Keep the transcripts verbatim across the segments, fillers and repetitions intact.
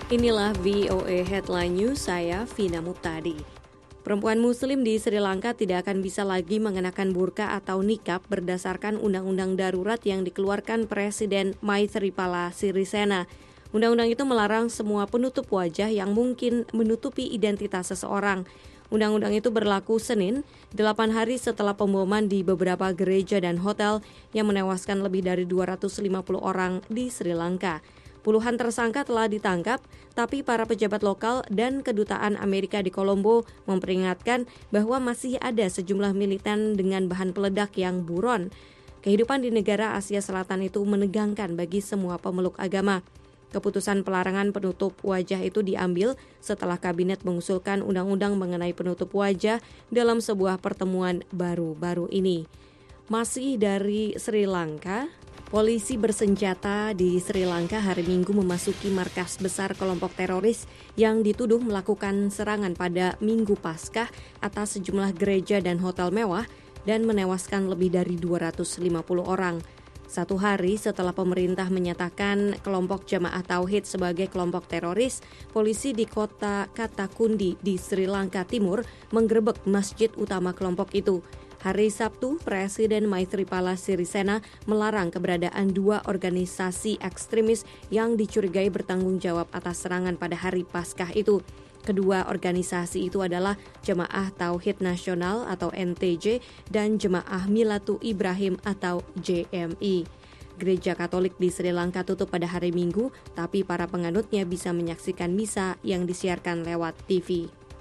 Inilah V O A Headline News, saya Vina Muptadi. Perempuan muslim di Sri Lanka tidak akan bisa lagi mengenakan burka atau nikab berdasarkan undang-undang darurat yang dikeluarkan Presiden Maithripala Sirisena. Undang-undang itu melarang semua penutup wajah yang mungkin menutupi identitas seseorang. Undang-undang itu berlaku Senin, delapan hari setelah pemboman di beberapa gereja dan hotel yang menewaskan lebih dari dua ratus lima puluh orang di Sri Lanka. Puluhan tersangka telah ditangkap, tapi para pejabat lokal dan kedutaan Amerika di Kolombo memperingatkan bahwa masih ada sejumlah militan dengan bahan peledak yang buron. Kehidupan di negara Asia Selatan itu menegangkan bagi semua pemeluk agama. Keputusan pelarangan penutup wajah itu diambil setelah kabinet mengusulkan undang-undang mengenai penutup wajah dalam sebuah pertemuan baru-baru ini. Masih dari Sri Lanka, polisi bersenjata di Sri Lanka hari Minggu memasuki markas besar kelompok teroris yang dituduh melakukan serangan pada Minggu Paskah atas sejumlah gereja dan hotel mewah dan menewaskan lebih dari dua ratus lima puluh orang. Satu hari setelah pemerintah menyatakan kelompok Jamaah Tauhid sebagai kelompok teroris, polisi di kota Katakundi di Sri Lanka Timur menggerebek masjid utama kelompok itu. Hari Sabtu, Presiden Maithripala Sirisena melarang keberadaan dua organisasi ekstremis yang dicurigai bertanggung jawab atas serangan pada hari Paskah itu. Kedua organisasi itu adalah Jemaah Tauhid Nasional atau N T J dan Jemaah Milatu Ibrahim atau J M I. Gereja Katolik di Sri Lanka tutup pada hari Minggu, tapi para penganutnya bisa menyaksikan misa yang disiarkan lewat T V.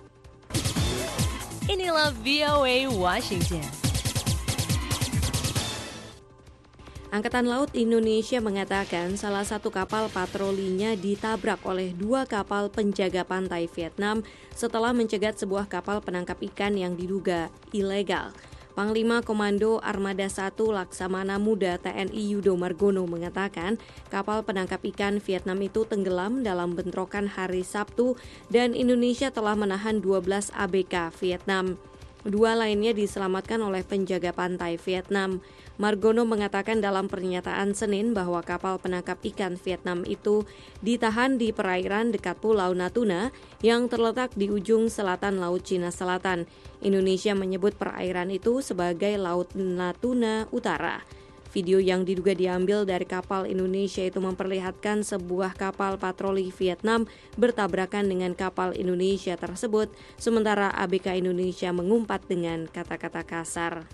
Inilah V O A Washington. Angkatan Laut Indonesia mengatakan salah satu kapal patrolinya ditabrak oleh dua kapal penjaga pantai Vietnam setelah mencegat sebuah kapal penangkap ikan yang diduga ilegal. Panglima Komando Armada satu Laksamana Muda T N I Yudo Margono mengatakan kapal penangkap ikan Vietnam itu tenggelam dalam bentrokan hari Sabtu dan Indonesia telah menahan dua belas A B K Vietnam. Dua lainnya diselamatkan oleh penjaga pantai Vietnam. Margono mengatakan dalam pernyataan Senin bahwa kapal penangkap ikan Vietnam itu ditahan di perairan dekat Pulau Natuna yang terletak di ujung selatan Laut Cina Selatan. Indonesia menyebut perairan itu sebagai Laut Natuna Utara. Video yang diduga diambil dari kapal Indonesia itu memperlihatkan sebuah kapal patroli Vietnam bertabrakan dengan kapal Indonesia tersebut, sementara A B K Indonesia mengumpat dengan kata-kata kasar.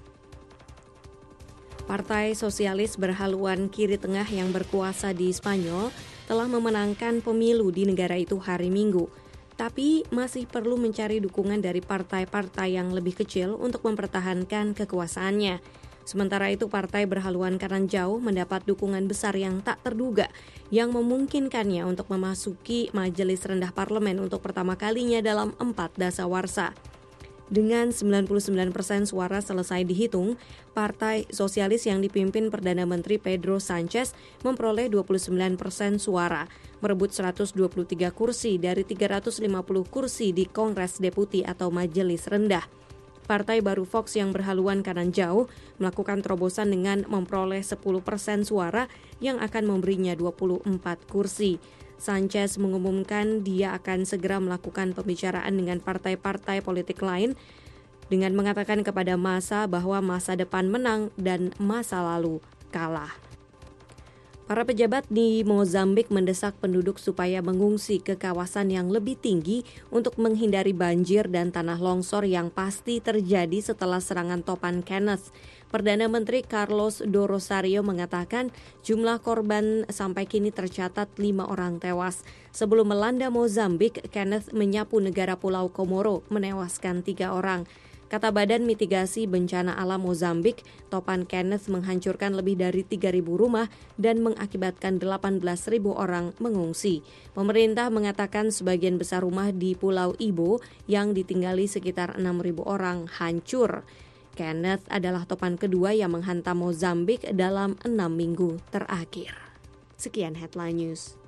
Partai Sosialis berhaluan kiri tengah yang berkuasa di Spanyol telah memenangkan pemilu di negara itu hari Minggu. Tapi masih perlu mencari dukungan dari partai-partai yang lebih kecil untuk mempertahankan kekuasaannya. Sementara itu partai berhaluan kanan jauh mendapat dukungan besar yang tak terduga yang memungkinkannya untuk memasuki majelis rendah parlemen untuk pertama kalinya dalam empat dasawarsa. Dengan sembilan puluh sembilan persen suara selesai dihitung, Partai Sosialis yang dipimpin Perdana Menteri Pedro Sanchez memperoleh dua puluh sembilan persen suara, merebut seratus dua puluh tiga kursi dari tiga ratus lima puluh kursi di Kongres Deputi atau Majelis Rendah. Partai baru Vox yang berhaluan kanan jauh melakukan terobosan dengan memperoleh sepuluh persen suara yang akan memberinya dua puluh empat kursi. Sanchez mengumumkan dia akan segera melakukan pembicaraan dengan partai-partai politik lain dengan mengatakan kepada massa bahwa masa depan menang dan masa lalu kalah. Para pejabat di Mozambik mendesak penduduk supaya mengungsi ke kawasan yang lebih tinggi untuk menghindari banjir dan tanah longsor yang pasti terjadi setelah serangan topan Kenneth. Perdana Menteri Carlos do Rosario mengatakan jumlah korban sampai kini tercatat lima orang tewas. Sebelum melanda Mozambik, Kenneth menyapu negara Pulau Komoro, menewaskan tiga orang. Kata Badan Mitigasi Bencana Alam Mozambik, topan Kenneth menghancurkan lebih dari tiga ribu rumah dan mengakibatkan delapan belas ribu orang mengungsi. Pemerintah mengatakan sebagian besar rumah di Pulau Ibo yang ditinggali sekitar enam ribu orang hancur. Kenneth adalah topan kedua yang menghantam Mozambik dalam enam minggu terakhir. Sekian Headline News.